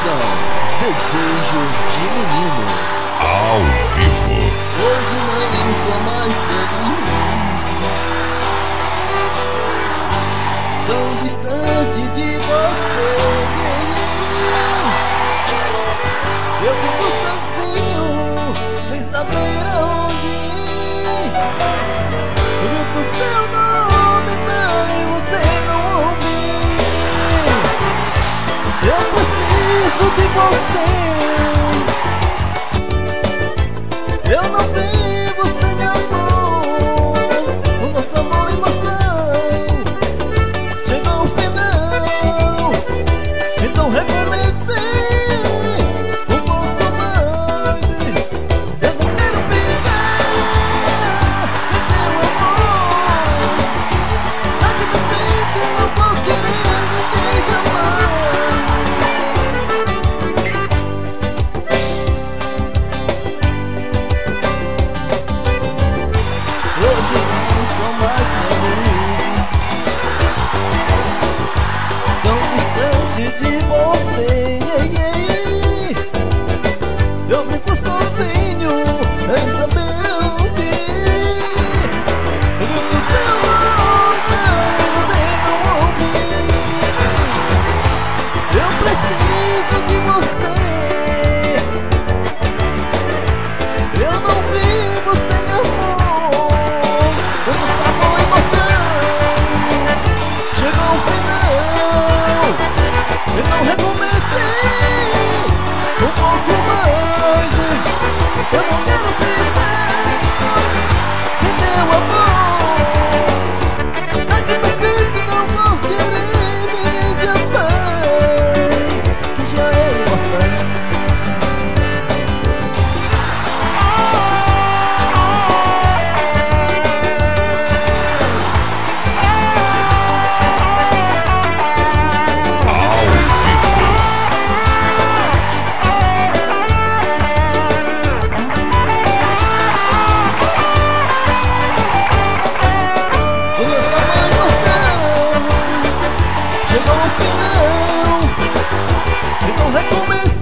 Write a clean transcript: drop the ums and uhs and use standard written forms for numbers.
Apresentação: Desejo de Menino. Ao vivo. Hoje não sou mais feliz, tão distante de você. Eu fico sozinho, sem saber aonde ir. Grito seu nome, mas você não ouve. Eu preciso de você. Eu não vivo sem amor. O nosso amor e emoção chegou ao final. Então recomece um pouco mais. Eu não quero viver sem teu amor. Aqui me sinto e não vou querer ninguém jamais. Hoje não sou mais feliz, tão distante de você. Eu fico sozinho, sem saber onde ir. Eu grito seu nome, você não ouve. Eu preciso de você. Eu não vivo sem amor. O nosso amor e emoção chegou ao final. Eu não recomecei um pouco mais. Eu não quero viver sem teu amor. Aqui perfeito, não vou querer ninguém jamais, que já é imortal. O nosso amor e emoção chegou ao final. Então recomece